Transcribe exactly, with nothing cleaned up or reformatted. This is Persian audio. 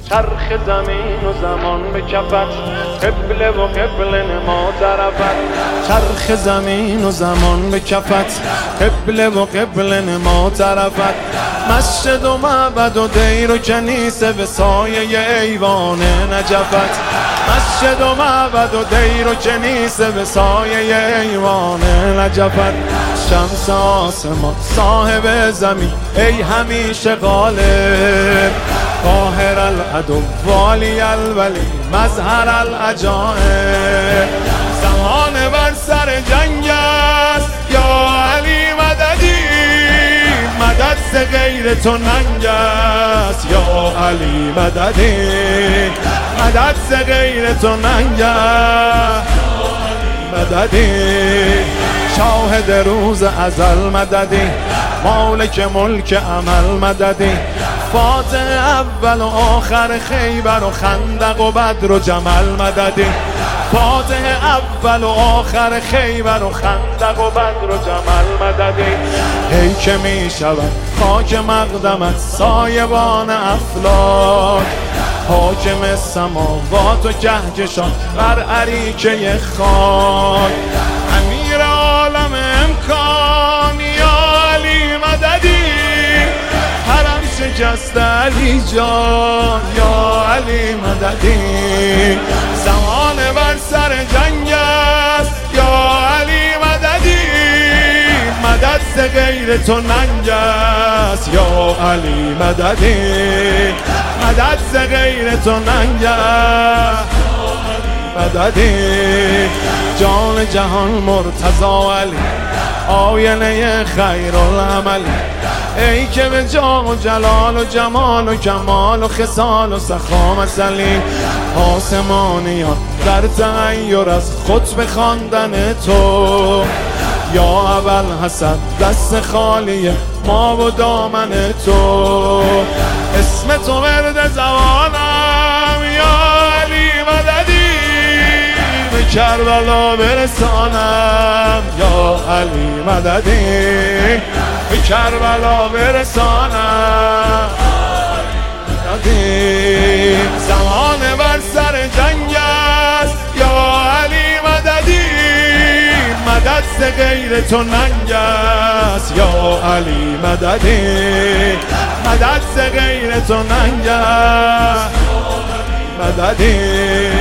چرخ زمین و زمان به کفت، قبله و قبله نما طرفت. چرخ زمین و زمان به کفت، قبله و قبله نما طرفت. مسجد و معبد و دیر و کنیسه به سایه ایوان نجفت. مسجد و معبد و دیر و کنیسه به سایه ایوان نجفت. شمس آسمان صاحب زمین ای همیشه غالب، قاهر العدو والی الولی مظهر العجائب. زمان بر سر جنگ است یا علی مددی، مدد ز غیر تو ننگ است یا علی مددی، مدد ز غیر تو ننگ است مددی. شاهد روز ازل مددی، مالک ملک عمل مددی. فاتح اول و آخر خیبر و خندق و بدر و جمل مددی. فاتح اول و آخر خیبر و خندق و بدر و جمل مددی. ای که می شود خاک مقدمت سایبان افلاک، حاکم سماوات و کهکشان بر اریکه خاک. امیر عالم امکان یا علی مددی، حرم شکست علی جان یا علی مددی. زمان بر سر جنگ است یا علی مددی، مدد ز غیر تو ننگ است یا علی مددی، مدد ز غیر تو ننگ است مددی. جان جهان مرتضی علی، آینه خیر العمل. ای که به جاه و جلال و جمال و کمال و خصال و سخا مثلی، آسمانیان در تغییر از خطب خواندن تو. یا اول حسن دست خالی ما و دامن تو، اسم تو ورد زبانم یا علی مددی. به کربلا برسانم یا علی مددی، به کربلا برسانم مددی. زمان بر سر جنگ است یا علی مددی، مدد ز غیر تو ننگ است یا علی مددی، مدد ز غیر تو ننگ است مددی.